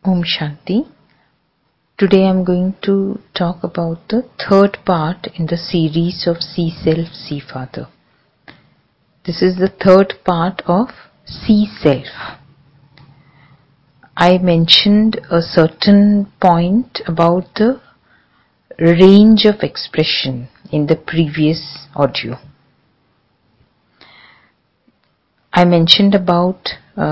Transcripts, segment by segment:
Om Shanti. Today I am going to talk about the third part in the series of See Self, See Father. This is the third part of See Self. I mentioned a certain point about the range of expression in the previous audio. I mentioned about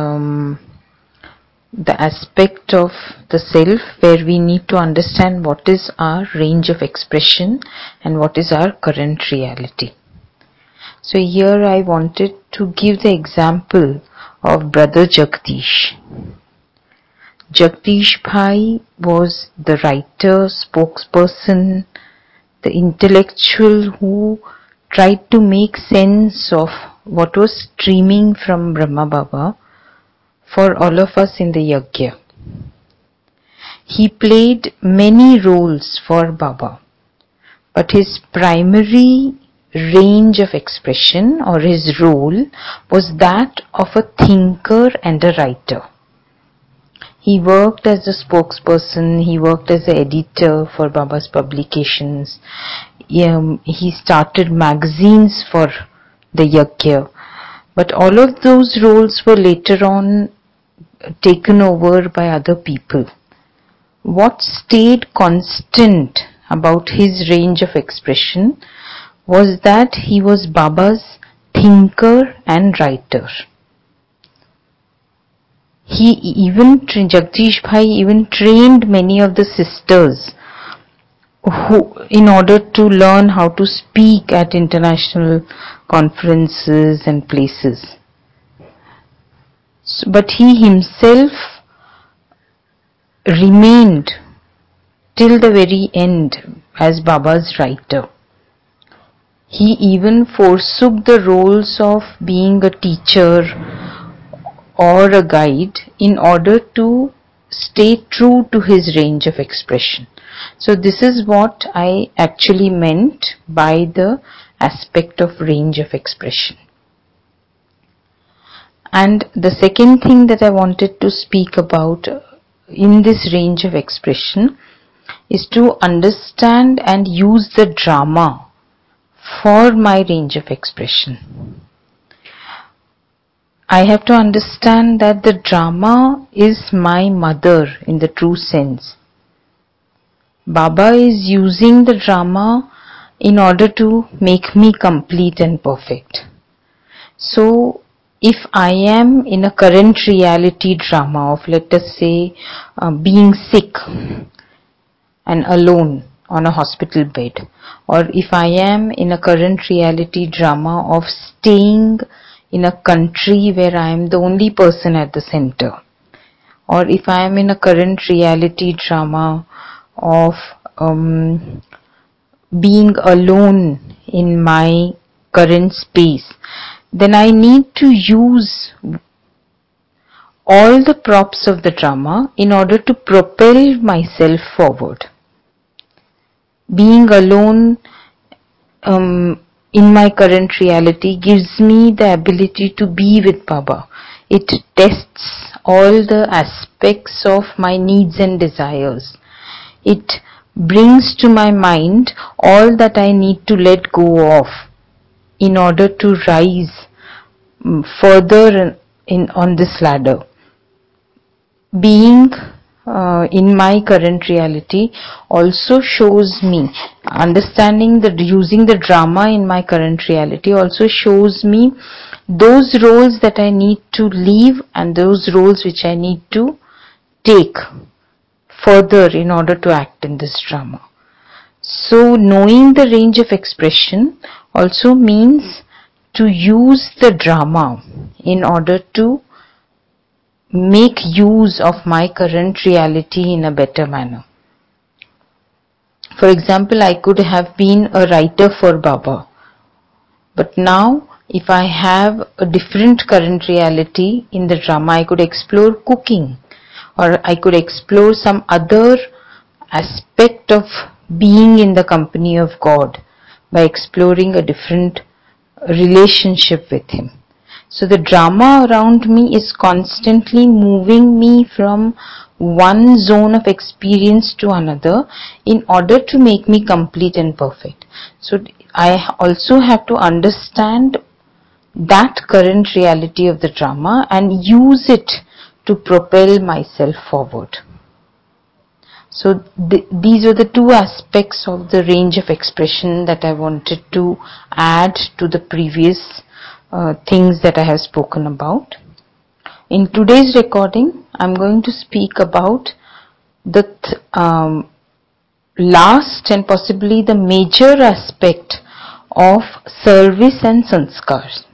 the aspect of the self where we need to understand what is our range of expression and what is our current reality. So here I wanted to give the example of Brother Jagdish. Jagdish Bhai was the writer, spokesperson, the intellectual who tried to make sense of what was streaming from Brahma Baba for all of us in the Yajna. He played many roles for Baba, but his primary range of expression or his role was that of a thinker and a writer. He worked as a spokesperson, he worked as an editor for Baba's publications, he started magazines for the Yajna, but all of those roles were later on taken over by other people. What stayed constant about his range of expression was that he was Baba's thinker and writer. Jagdish Bhai even trained many of the sisters in order to learn how to speak at international conferences and places. But he himself remained till the very end as Baba's writer. He even forsook the roles of being a teacher or a guide in order to stay true to his range of expression. So this is what I actually meant by the aspect of range of expression. And the second thing that I wanted to speak about in this range of expression is to understand and use the drama for my range of expression. I have to understand that the drama is my mother in the true sense. Baba is using the drama in order to make me complete and perfect. So, if I am in a current reality drama of, let us say, being sick and alone on a hospital bed, or if I am in a current reality drama of staying in a country where I am the only person at the center, or if I am in a current reality drama of being alone in my current space, then I need to use all the props of the drama in order to propel myself forward. Being alone in my current reality gives me the ability to be with Baba. It tests all the aspects of my needs and desires. It brings to my mind all that I need to let go of in order to rise further on this ladder. Being in my current reality also shows me, using the drama in my current reality also shows me those roles that I need to leave and those roles which I need to take further in order to act in this drama. So knowing the range of expression also means to use the drama in order to make use of my current reality in a better manner. For example, I could have been a writer for Baba, but now if I have a different current reality in the drama, I could explore cooking, or I could explore some other aspect of being in the company of God by exploring a different relationship with Him. So the drama around me is constantly moving me from one zone of experience to another in order to make me complete and perfect. So I also have to understand that current reality of the drama and use it to propel myself forward. So these are the two aspects of the range of expression that I wanted to add to the previous things that I have spoken about. In today's recording, I'm going to speak about the last and possibly the major aspect of service and sanskars.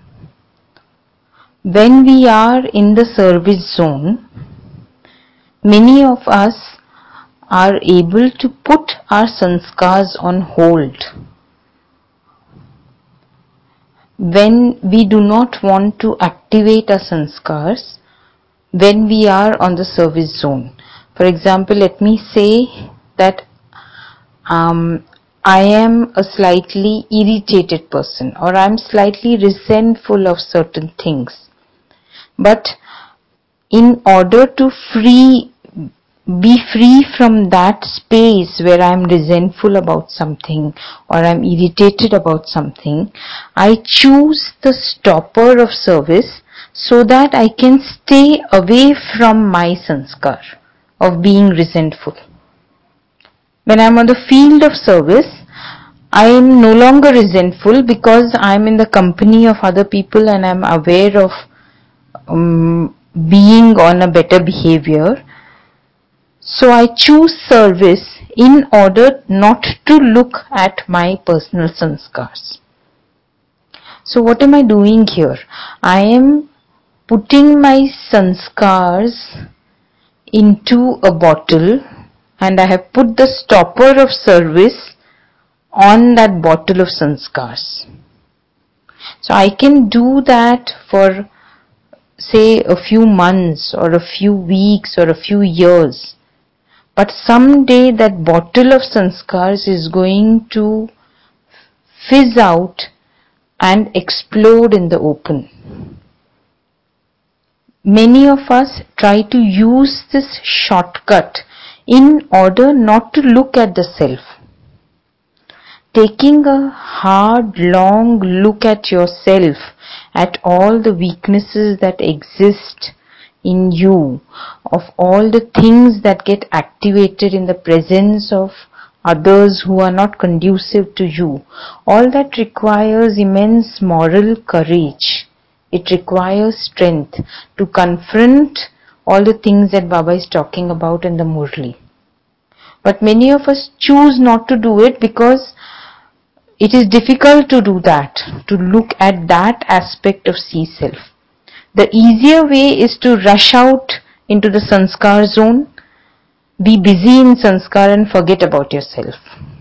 When we are in the service zone, many of us are able to put our sanskars on hold. When we do not want to activate our sanskars, when we are on the service zone. For example, let me say that I am a slightly irritated person, or I am slightly resentful of certain things. But in order to be free from that space where I am resentful about something or I am irritated about something, I choose the stopper of service so that I can stay away from my sanskar of being resentful. When I am on the field of service, I am no longer resentful because I am in the company of other people and I am aware of being on a better behavior. So I choose service in order not to look at my personal sanskars. So what am I doing here? I am putting my sanskars into a bottle and I have put the stopper of service on that bottle of sanskars. So I can do that for say a few months or a few weeks or a few years. But someday that bottle of sanskars is going to fizz out and explode in the open. Many of us try to use this shortcut in order not to look at the self. Taking a hard, long look at yourself, at all the weaknesses that exist in you, of all the things that get activated in the presence of others who are not conducive to you, all that requires immense moral courage. It requires strength to confront all the things that Baba is talking about in the Murli. But many of us choose not to do it because it is difficult to do that, to look at that aspect of sea-self. The easier way is to rush out into the sanskar zone, be busy in sanskar and forget about yourself.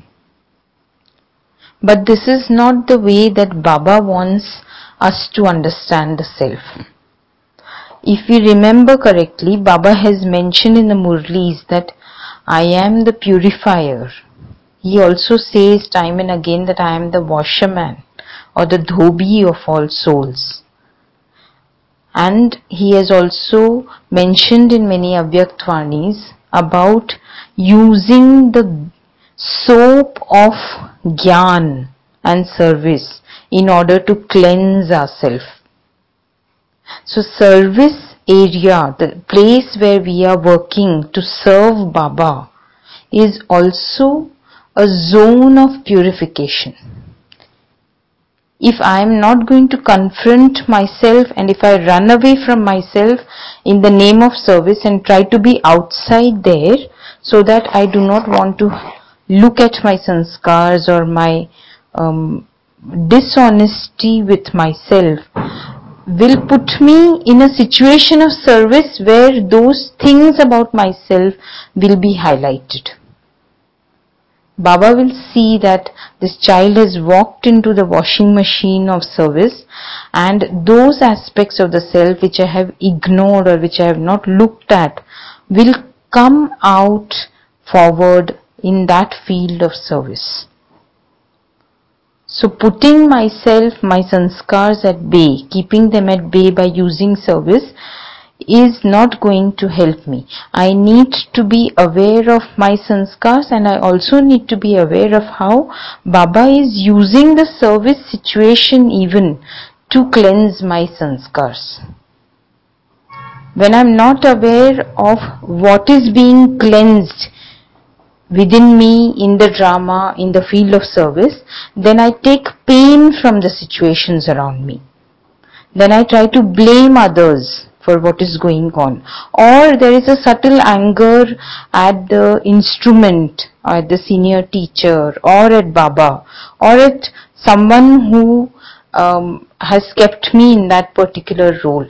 But this is not the way that Baba wants us to understand the self. If we remember correctly, Baba has mentioned in the Murlis that I am the purifier. He also says time and again that I am the washerman or the dhobi of all souls. And he has also mentioned in many Avyaktvani's about using the soap of Gyan and service in order to cleanse ourselves. So service area, the place where we are working to serve Baba, is also a zone of purification. If I am not going to confront myself and if I run away from myself in the name of service and try to be outside there so that I do not want to look at my sanskars or my dishonesty with myself, will put me in a situation of service where those things about myself will be highlighted. Baba will see that this child has walked into the washing machine of service and those aspects of the self which I have ignored or which I have not looked at will come out forward in that field of service. So putting myself, my sanskars at bay, keeping them at bay by using service is not going to help me. I need to be aware of my sanskars, and I also need to be aware of how Baba is using the service situation even to cleanse my sanskars. When I'm not aware of what is being cleansed within me, in the drama, in the field of service, then I take pain from the situations around me. Then I try to blame others for what is going on. Or there is a subtle anger at the instrument, or at the senior teacher, or at Baba, or at someone who has kept me in that particular role.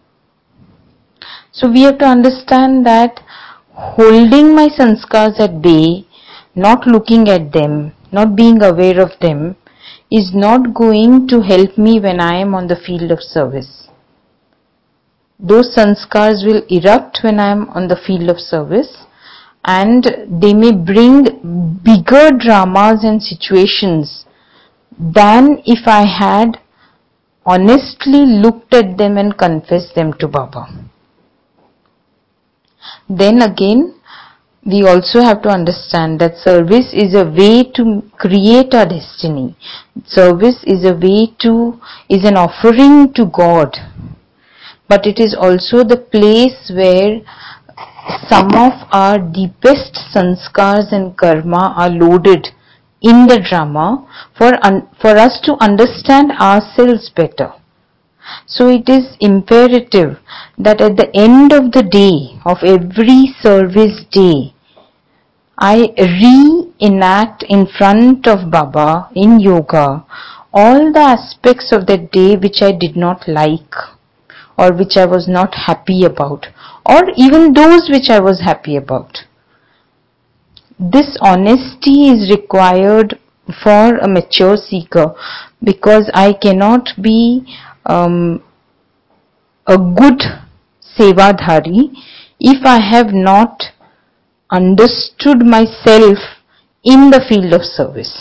So we have to understand that holding my sanskars at bay, not looking at them, not being aware of them, is not going to help me when I am on the field of service. Those sanskars will erupt when I am on the field of service, and they may bring bigger dramas and situations than if I had honestly looked at them and confessed them to Baba. Then again, we also have to understand that service is a way to create our destiny. Service is is an offering to God. But it is also the place where some of our deepest sanskars and karma are loaded in the drama for us to understand ourselves better. So it is imperative that at the end of the day, of every service day, I reenact in front of Baba in yoga all the aspects of that day which I did not like, or which I was not happy about, or even those which I was happy about. This honesty is required for a mature seeker, because I cannot be a good sevadhari if I have not understood myself in the field of service.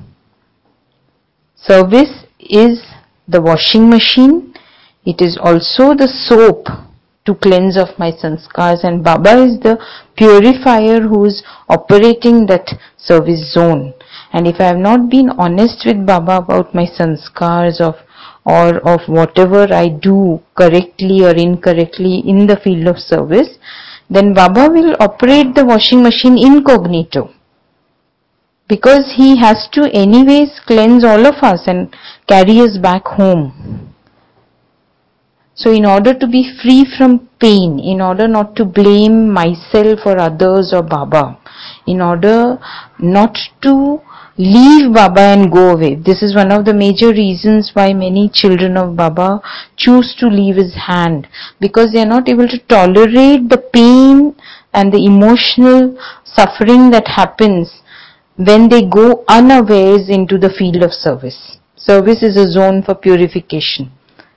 Service is the washing machine. It is also the soap to cleanse of my sanskars, and Baba is the purifier who is operating that service zone. And if I have not been honest with Baba about my sanskars or of whatever I do correctly or incorrectly in the field of service, then Baba will operate the washing machine incognito, because he has to anyways cleanse all of us and carry us back home. So in order to be free from pain, in order not to blame myself or others or Baba, in order not to leave Baba and go away. This is one of the major reasons why many children of Baba choose to leave his hand, because they are not able to tolerate the pain and the emotional suffering that happens when they go unawares into the field of service. Service is a zone for purification.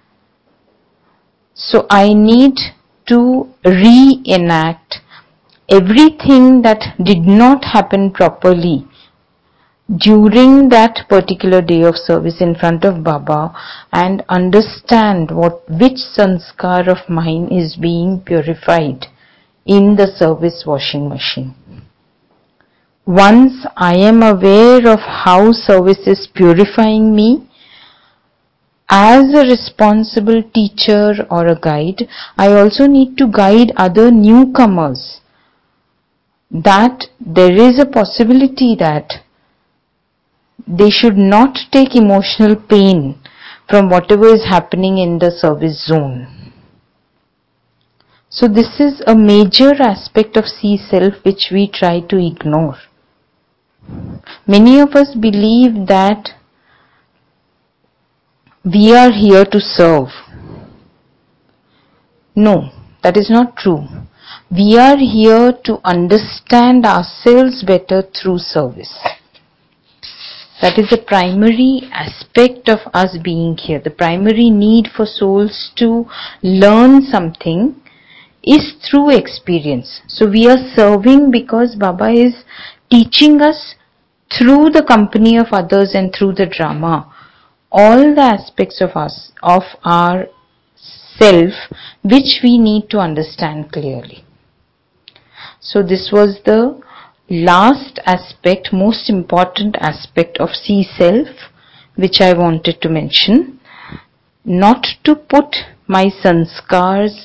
So I need to reenact everything that did not happen properly during that particular day of service in front of Baba, and understand which sanskar of mine is being purified in the service washing machine. Once I am aware of how service is purifying me, as a responsible teacher or a guide, I also need to guide other newcomers that there is a possibility that they should not take emotional pain from whatever is happening in the service zone. So this is a major aspect of see-self which we try to ignore. Many of us believe that we are here to serve. No, that is not true. We are here to understand ourselves better through service. That is the primary aspect of us being here. The primary need for souls to learn something is through experience. So we are serving because Baba is teaching us through the company of others and through the drama, all the aspects of us, of our self, which we need to understand clearly. So this was the last aspect, most important aspect of see self, which I wanted to mention. Not to put my sanskars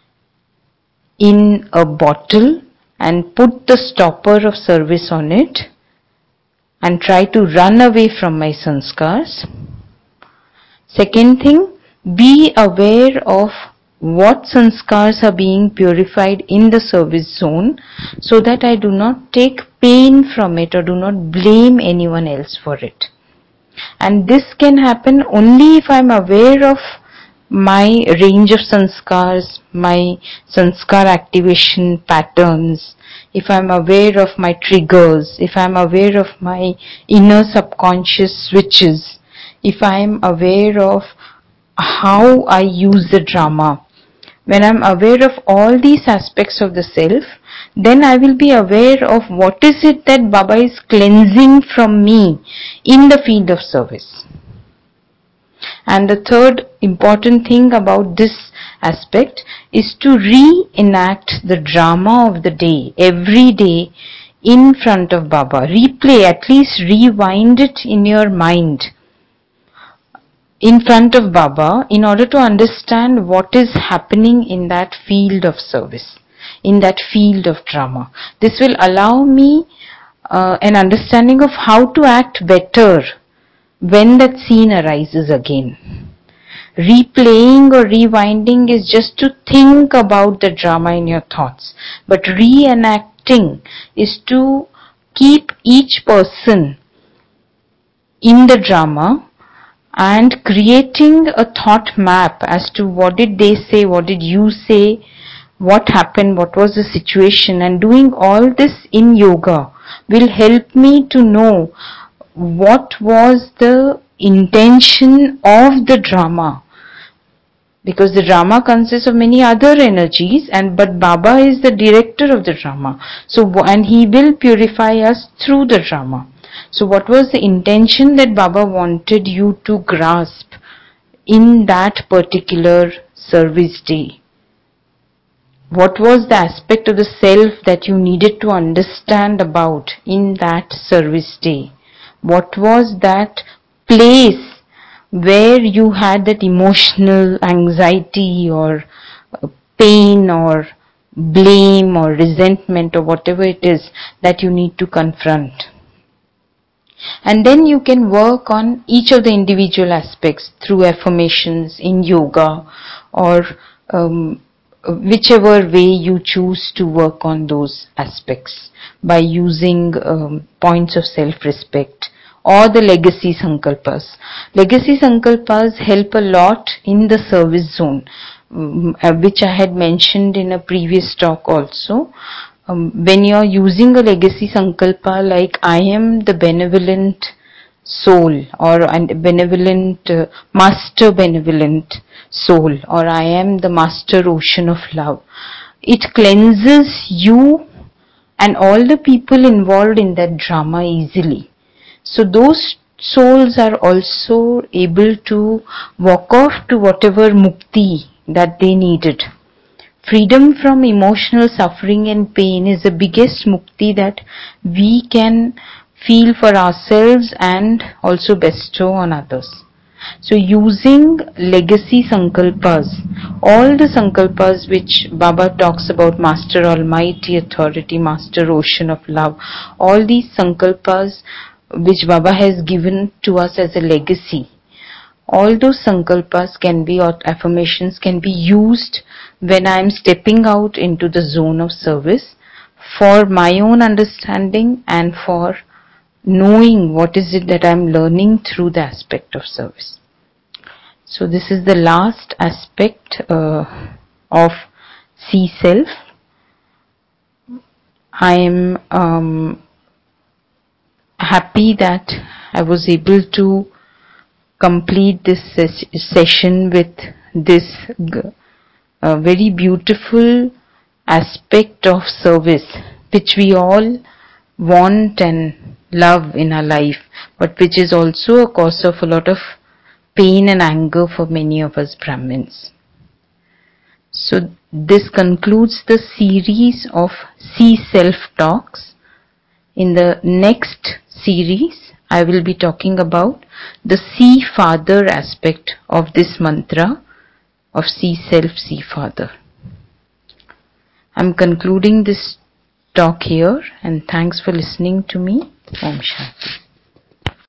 in a bottle and put the stopper of service on it and try to run away from my sanskars. Second thing, be aware of what sanskars are being purified in the service zone so that I do not take pain from it or do not blame anyone else for it. And this can happen only if I am aware of my range of sanskars, my sanskar activation patterns, if I am aware of my triggers, if I am aware of my inner subconscious switches, if I am aware of how I use the drama. When I am aware of all these aspects of the self, then I will be aware of what is it that Baba is cleansing from me in the field of service. And the third important thing about this aspect is to reenact the drama of the day, every day in front of Baba. Replay, at least rewind it in your mind in front of Baba in order to understand what is happening in that field of service, in that field of drama. This will allow me an understanding of how to act better when that scene arises again. Replaying or rewinding is just to think about the drama in your thoughts, but reenacting is to keep each person in the drama and creating a thought map as to what did they say, what did you say, what happened, what was the situation, and doing all this in yoga will help me to know what was the intention of the drama, because the drama consists of many other energies, but Baba is the director of the drama, and he will purify us through the drama. So what was the intention that Baba wanted you to grasp in that particular service day? What was the aspect of the self that you needed to understand about in that service day? What was that place where you had that emotional anxiety or pain or blame or resentment or whatever it is that you need to confront? And then you can work on each of the individual aspects through affirmations in yoga or whichever way you choose to work on those aspects by using points of self-respect or the legacy sankalpas. Legacy sankalpas help a lot in the service zone, which I had mentioned in a previous talk also. When you are using a legacy sankalpa like I am the benevolent soul or benevolent master benevolent soul or I am the master ocean of love, it cleanses you and all the people involved in that drama easily. So those souls are also able to walk off to whatever mukti that they needed. Freedom from emotional suffering and pain is the biggest mukti that we can feel for ourselves and also bestow on others. So using legacy sankalpas, all the sankalpas which Baba talks about, Master Almighty Authority, Master Ocean of Love, all these sankalpas which Baba has given to us as a legacy, all those sankalpas can be, or affirmations can be used when I am stepping out into the zone of service for my own understanding and for knowing what is it that I am learning through the aspect of service. So this is the last aspect of see self. I am happy that I was able to complete this session with this very beautiful aspect of service which we all want and love in our life, but which is also a cause of a lot of pain and anger for many of us Brahmins. So this concludes the series of See Self talks. In the next series, I will be talking about the See Father aspect of this mantra of See Self, See Father. I'm concluding this talk here, and thanks for listening to me. Om Shanti.